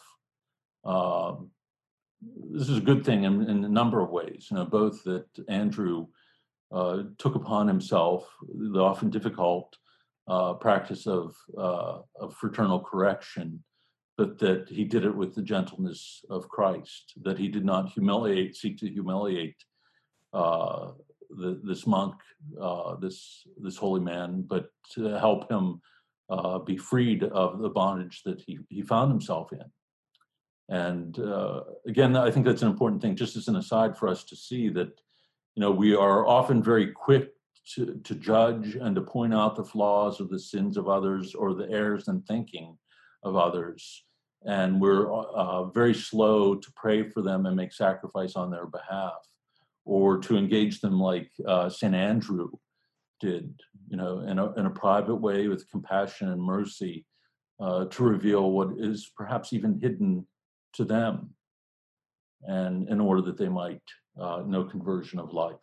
This is a good thing in a number of ways, both that Andrew took upon himself the often difficult practice of fraternal correction, but that he did it with the gentleness of Christ, that he did not seek to humiliate this monk, this holy man, but to help him be freed of the bondage that he found himself in. And again, I think that's an important thing, just as an aside for us to see that, we are often very quick to judge and to point out the flaws or the sins of others or the errors in thinking of others. And we're very slow to pray for them and make sacrifice on their behalf, or to engage them like St. Andrew did, in a private way with compassion and mercy, to reveal what is perhaps even hidden to them, and in order that they might know conversion of life.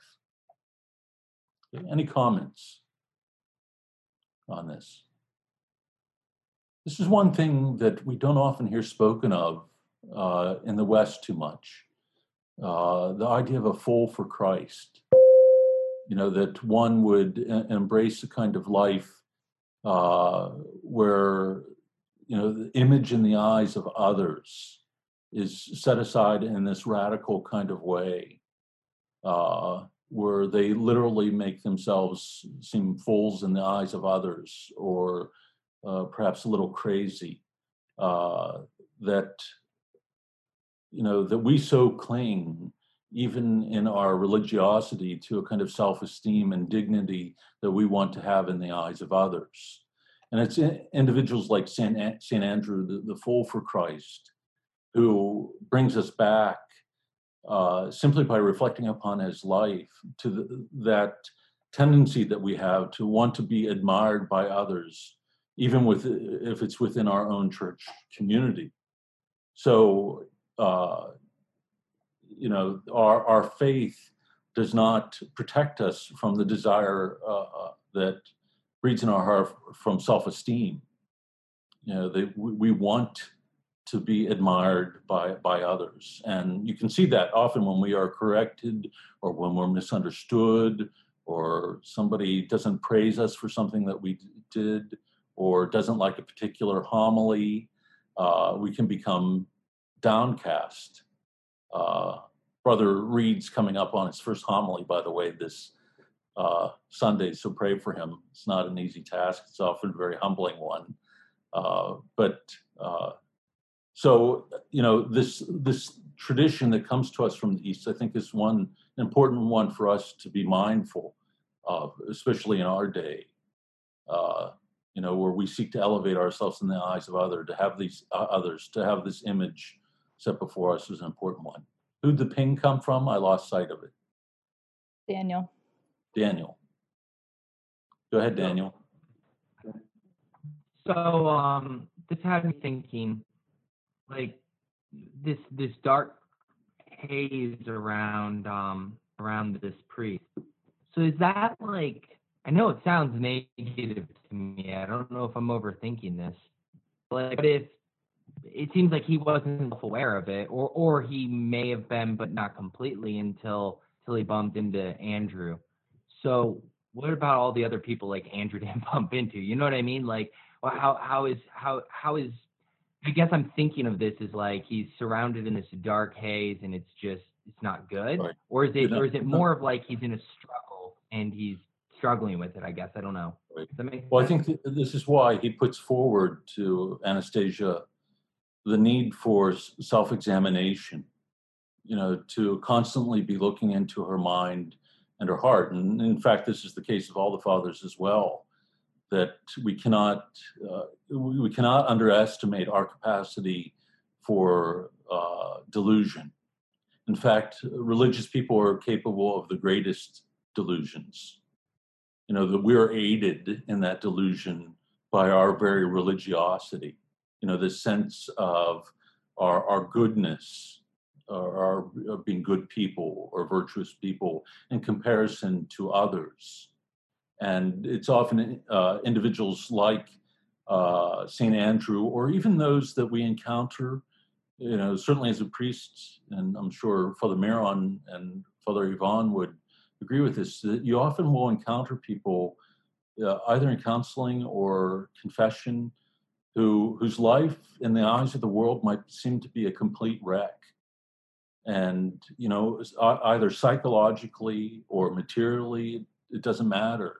Any comments on this? This is one thing that we don't often hear spoken of in the West too much. The idea of a fool for Christ. That one would embrace a kind of life where, the image in the eyes of others is set aside in this radical kind of way, where they literally make themselves seem fools in the eyes of others, or perhaps a little crazy, that we so cling, even in our religiosity, to a kind of self-esteem and dignity that we want to have in the eyes of others. And it's individuals like St. Andrew, the fool for Christ, who brings us back simply by reflecting upon his life to that tendency that we have to want to be admired by others, even if it's within our own church community. So, our faith does not protect us from the desire that breeds in our heart from self-esteem. We want to be admired by others. And you can see that often when we are corrected or when we're misunderstood or somebody doesn't praise us for something that we did or doesn't like a particular homily, we can become downcast. Brother Reed's coming up on his first homily, by the way, this Sunday, so pray for him. It's not an easy task. It's often a very humbling one. So this tradition that comes to us from the East, I think, is one important one for us to be mindful of, especially in our day. Where we seek to elevate ourselves in the eyes of others, to have this image set before us is an important one. Who'd the ping come from? I lost sight of it. Daniel. Daniel. Go ahead, Daniel. So this had me thinking, like this dark haze around this priest. So is that like, I know it sounds negative to me. I don't know if I'm overthinking this. But if it seems like he wasn't aware of it, or he may have been, but not completely until he bumped into Andrew. So what about all the other people like Andrew didn't bump into? You know what I mean? Like, well, how is I guess I'm thinking of this as like he's surrounded in this dark haze and it's not good, right. Or is it more of like he's in a struggle and he's struggling with it? I guess I don't know. Right. Does that make sense? Well, I think this is why he puts forward to Anastasia the need for self-examination. To constantly be looking into her mind and her heart, and in fact, this is the case of all the fathers as well. That we cannot underestimate our capacity for delusion. In fact, religious people are capable of the greatest delusions. That we're aided in that delusion by our very religiosity. This sense of our goodness, our being good people or virtuous people in comparison to others. And it's often individuals like St. Andrew, or even those that we encounter, certainly as a priest, and I'm sure Father Miron and Father Yvonne would agree with this, that you often will encounter people either in counseling or confession whose life in the eyes of the world might seem to be a complete wreck. And, either psychologically or materially, it doesn't matter.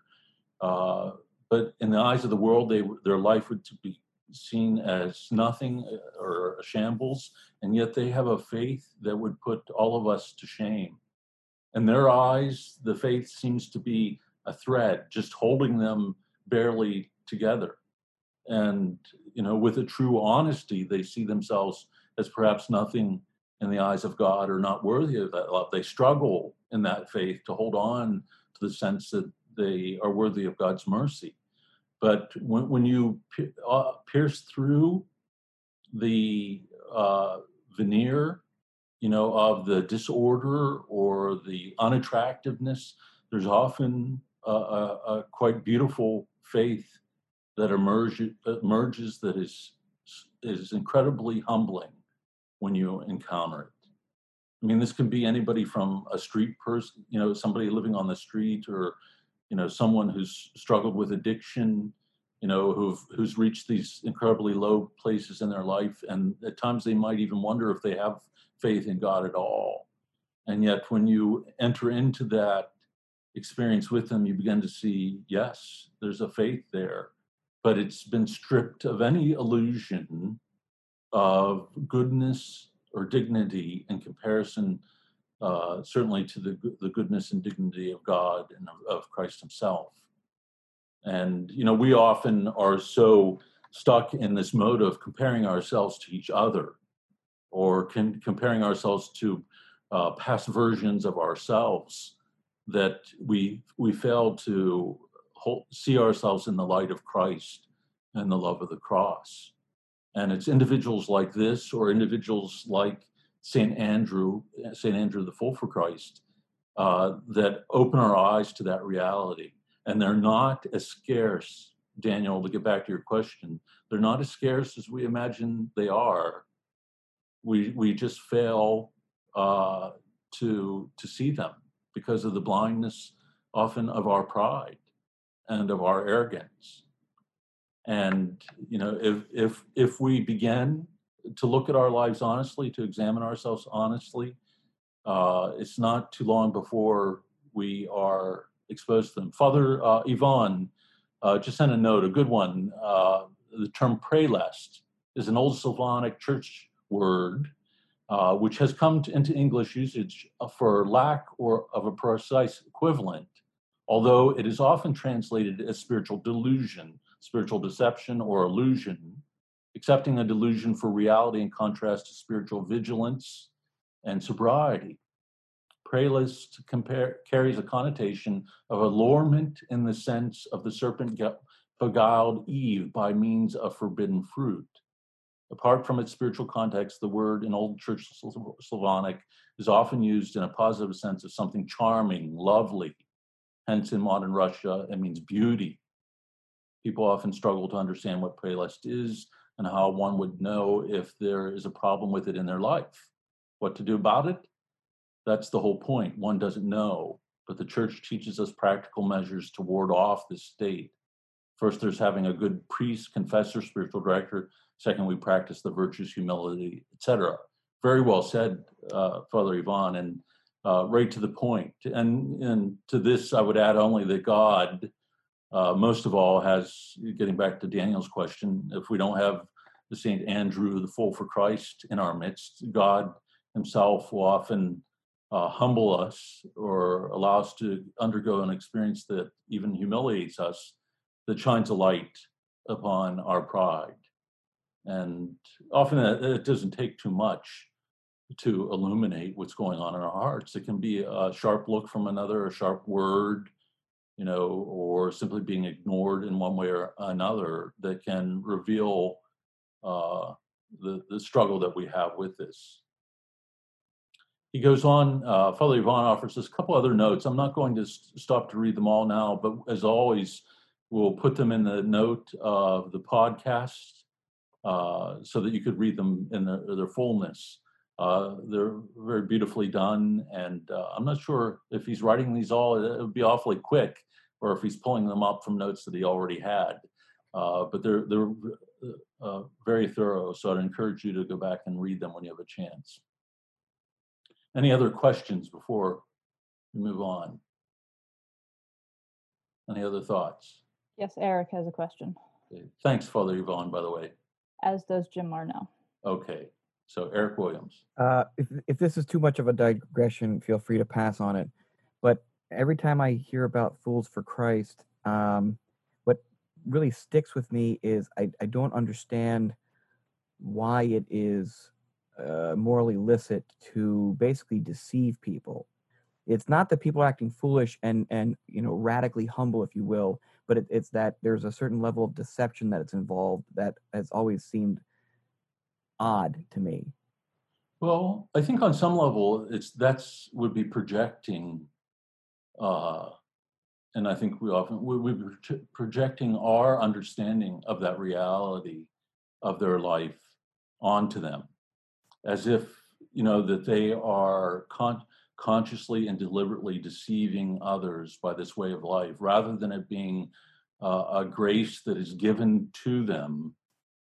But in the eyes of the world, their life would be seen as nothing or a shambles, and yet they have a faith that would put all of us to shame. In their eyes, the faith seems to be a thread, just holding them barely together. And, with a true honesty, they see themselves as perhaps nothing in the eyes of God, or not worthy of that love. They struggle in that faith to hold on to the sense that they are worthy of God's mercy. But when you pierce through the veneer, of the disorder or the unattractiveness, there's often a quite beautiful faith that emerges that is incredibly humbling when you encounter it. I mean, this can be anybody from a street person, somebody living on the street, or someone who's struggled with addiction, who's reached these incredibly low places in their life, and at times they might even wonder if they have faith in God at all. And yet, when you enter into that experience with them, you begin to see, yes, there's a faith there, but it's been stripped of any illusion of goodness or dignity in comparison, certainly to the goodness and dignity of God and of Christ himself. And, we often are so stuck in this mode of comparing ourselves to each other, or comparing ourselves to past versions of ourselves, that we fail to see ourselves in the light of Christ and the love of the cross. And it's individuals like this, or individuals like St. Andrew the Fool for Christ, that open our eyes to that reality. And they're not as scarce, Daniel, to get back to your question, they're not as scarce as we imagine they are. We just fail to see them because of the blindness often of our pride and of our arrogance. And if we begin to look at our lives honestly, to examine ourselves honestly, it's not too long before we are exposed to them. Father Yvonne just sent a note, a good one. The term prelest is an old Slavonic church word, which has come into English usage for lack of a precise equivalent, although it is often translated as spiritual delusion, spiritual deception, or illusion, accepting a delusion for reality in contrast to spiritual vigilance and sobriety. Prelest carries a connotation of allurement in the sense of the serpent beguiled Eve by means of forbidden fruit. Apart from its spiritual context, the word in Old Church Slavonic is often used in a positive sense of something charming, lovely. Hence, in modern Russia, it means beauty. People often struggle to understand what prelest is and how one would know if there is a problem with it in their life. What to do about it? That's the whole point. One doesn't know, but the church teaches us practical measures to ward off this state. First, there's having a good priest, confessor, spiritual director. Second, we practice the virtues, humility, etc. Very well said, Father Yvonne, and right to the point. And to this, I would add only that God, most of all, has, getting back to Daniel's question, if we don't have the St. Andrew, the Fool for Christ in our midst, God himself will often humble us or allow us to undergo an experience that even humiliates us, that shines a light upon our pride. And often it doesn't take too much to illuminate what's going on in our hearts. It can be a sharp look from another, a sharp word, or simply being ignored in one way or another that can reveal the struggle that we have with this. He goes on, Father Yvonne offers us a couple other notes. I'm not going to stop to read them all now, but as always, we'll put them in the note of the podcast so that you could read them in their fullness. They're very beautifully done, and I'm not sure if he's writing these all, it would be awfully quick, or if he's pulling them up from notes that he already had. But they're very thorough, so I'd encourage you to go back and read them when you have a chance. Any other questions before we move on? Any other thoughts? Yes, Eric has a question, Okay. Thanks, Father Yvonne, by the way. as does Jim Marnell. Okay, so Eric Williams. If this is too much of a digression, feel free to pass on it. But every time I hear about Fools for Christ, what really sticks with me is I don't understand why it is morally licit to basically deceive people. It's not that people are acting foolish and radically humble, if you will, but it's that there's a certain level of deception that it's involved that has always seemed odd to me. Well, I think on some level that's would be projecting, and I think we're projecting our understanding of that reality of their life onto them, as if that they are consciously and deliberately deceiving others by this way of life, rather than it being a grace that is given to them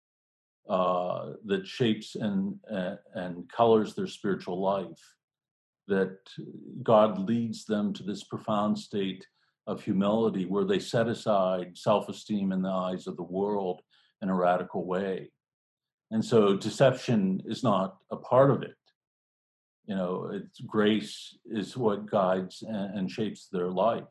that shapes and colors their spiritual life, that God leads them to this profound state of humility where they set aside self-esteem in the eyes of the world in a radical way. And so deception is not a part of it. It's grace is what guides and shapes their life.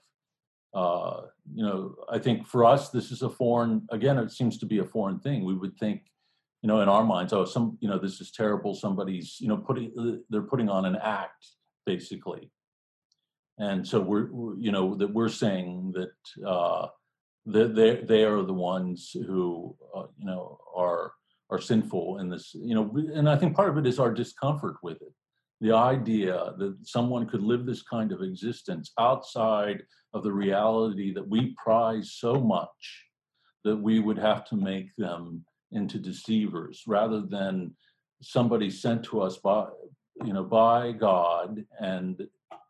I think for us, this is it seems to be a foreign thing. We would think, in our minds, this is terrible. Somebody's, they're putting on an act, basically. And so we're saying that they are the ones who are sinful in this, and I think part of it is our discomfort with it. The idea that someone could live this kind of existence outside of the reality that we prize so much, that we would have to make them into deceivers rather than somebody sent to us by God and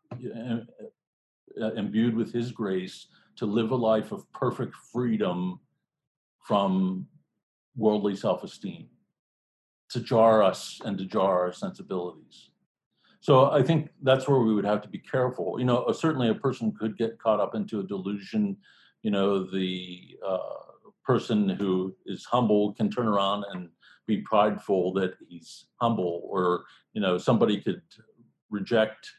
imbued with his grace to live a life of perfect freedom from worldly self-esteem, to jar us and to jar our sensibilities. So I think that's where we would have to be careful. Certainly a person could get caught up into a delusion. The person who is humble can turn around and be prideful that he's humble, or somebody could reject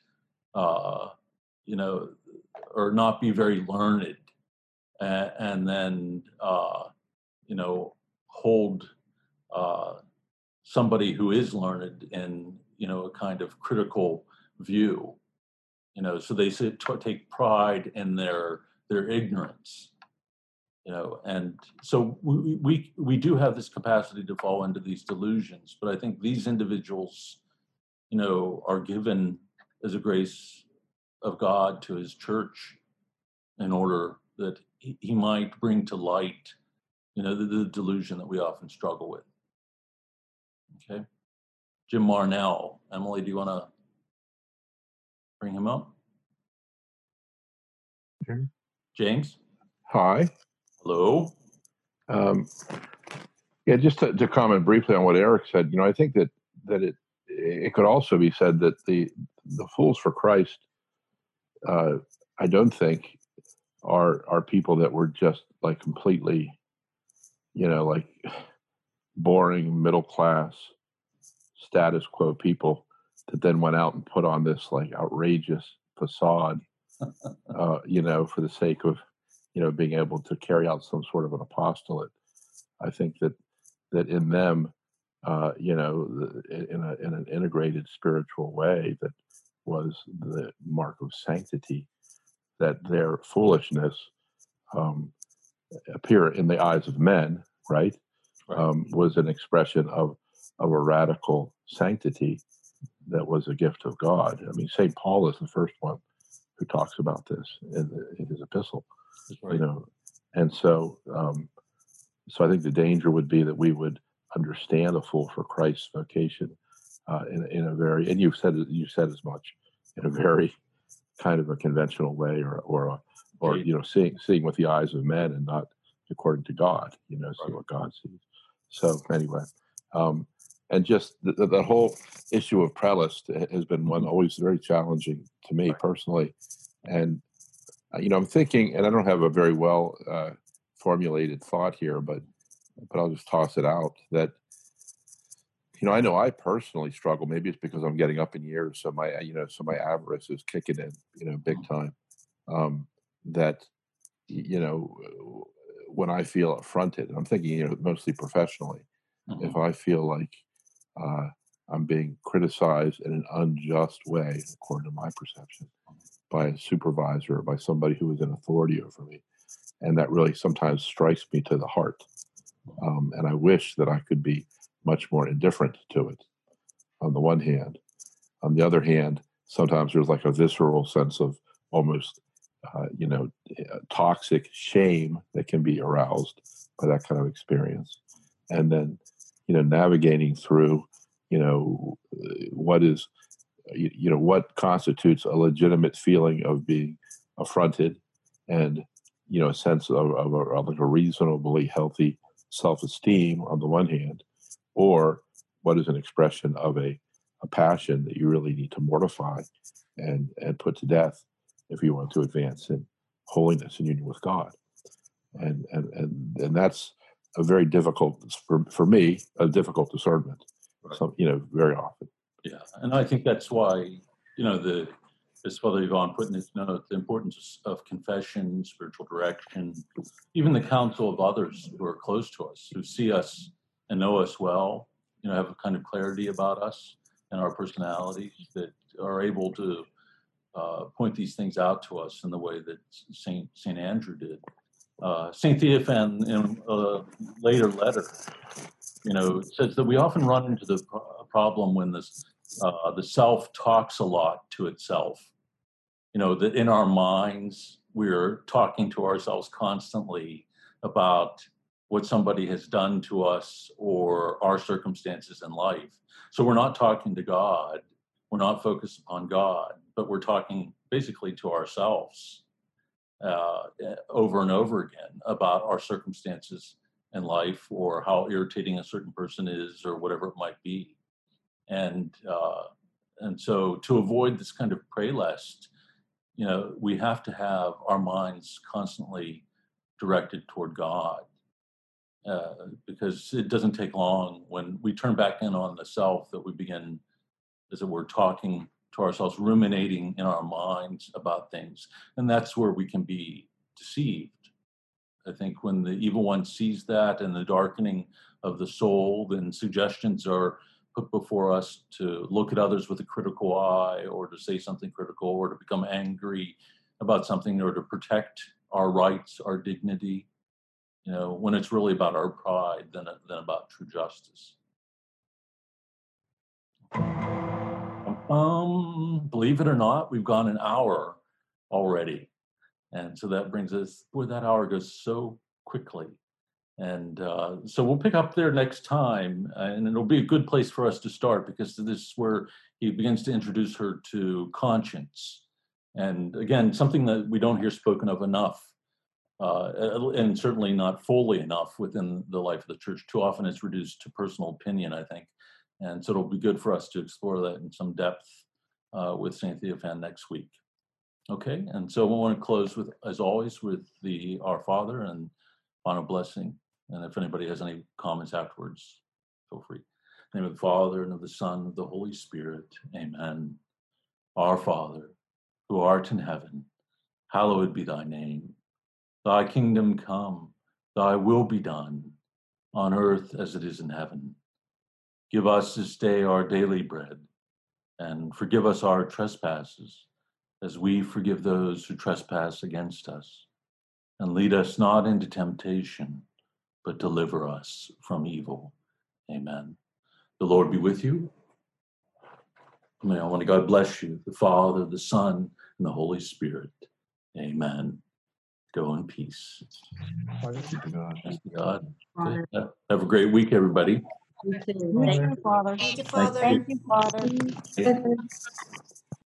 or not be very learned, and then hold somebody who is learned in a kind of critical view. So they take pride in their ignorance. And so we do have this capacity to fall into these delusions, but I think these individuals are given as a grace of God to his church in order that he might bring to light the delusion that we often struggle with. Okay. Jim Marnell. Emily, do you want to bring him up? Okay. James? Hi. Hello. Yeah, just to comment briefly on what Eric said, I think that it could also be said that the Fools for Christ, I don't think are people that were just like completely, like boring middle class status quo people that then went out and put on this like outrageous facade, for the sake of, being able to carry out some sort of an apostolate. I think that in them, in an integrated spiritual way that was the mark of sanctity, that their foolishness appear in the eyes of men, right? Was an expression of a radical sanctity that was a gift of God. I mean, St. Paul is the first one who talks about this in his epistle. Right. And so I think the danger would be that we would understand a Fool for Christ's vocation in a very, and you said as much, in a very kind of a conventional way, or seeing with the eyes of men and not according to God, see what God sees. So anyway, and just the whole issue of prelist has been one always very challenging to me personally. And, I'm thinking, and I don't have a very well formulated thought here, but I'll just toss it out that, I know I personally struggle. Maybe it's because I'm getting up in years. So my avarice is kicking in, big time. That, when I feel affronted, and I'm thinking, mostly professionally, if I feel like I'm being criticized in an unjust way, according to my perception, by a supervisor or by somebody who is in authority over me, and that really sometimes strikes me to the heart. And I wish that I could be much more indifferent to it, on the one hand. On the other hand, sometimes there's like a visceral sense of almost, toxic shame that can be aroused by that kind of experience. And then, navigating through, what is, what constitutes a legitimate feeling of being affronted and, a sense of a reasonably healthy self-esteem on the one hand, or what is an expression of a passion that you really need to mortify and put to death if you want to advance in holiness and union with God. And that's a very difficult, for me, a difficult discernment. Right. So, very often. Yeah, and I think that's why, as Father Yvonne put in his note, the importance of confession, spiritual direction, even the counsel of others who are close to us, who see us and know us well, have a kind of clarity about us and our personalities, that are able to point these things out to us in the way that Saint Andrew did. St. Theophan, in a later letter, says that we often run into the problem when the self talks a lot to itself. That in our minds, we're talking to ourselves constantly about what somebody has done to us or our circumstances in life. So we're not talking to God. We're not focused upon God, but we're talking basically to ourselves over and over again about our circumstances in life or how irritating a certain person is or whatever it might be. And so to avoid this kind of pray lest, we have to have our minds constantly directed toward God, because it doesn't take long when we turn back in on the self that we begin, as it were, talking to ourselves, ruminating in our minds about things. And that's where we can be deceived. I think when the evil one sees that and the darkening of the soul, then suggestions are put before us to look at others with a critical eye, or to say something critical, or to become angry about something, or to protect our rights, our dignity, when it's really about our pride than about true justice. Believe it or not, we've gone an hour already. And so that brings us, boy, that hour goes so quickly. And so we'll pick up there next time, and it'll be a good place for us to start, because this is where he begins to introduce her to conscience. And again, something that we don't hear spoken of enough, and certainly not fully enough within the life of the church. Too often it's reduced to personal opinion, I think. And so it'll be good for us to explore that in some depth with St. Theophan next week. Okay, and so we want to close with, as always, with the Our Father and final blessing. And if anybody has any comments afterwards, feel free. In the name of the Father, and of the Son, and of the Holy Spirit. Amen. Our Father, who art in heaven, hallowed be thy name. Thy kingdom come, thy will be done, on earth as it is in heaven. Give us this day our daily bread, and forgive us our trespasses, as we forgive those who trespass against us. And lead us not into temptation, but deliver us from evil. Amen. The Lord be with you. May Almighty God bless you, the Father, the Son, and the Holy Spirit. Amen. Go in peace. Thanks to God. Thanks to God. Okay. Have a great week, everybody. Thank you, Father. Thank you, Father. Thank you. Thank you, Father.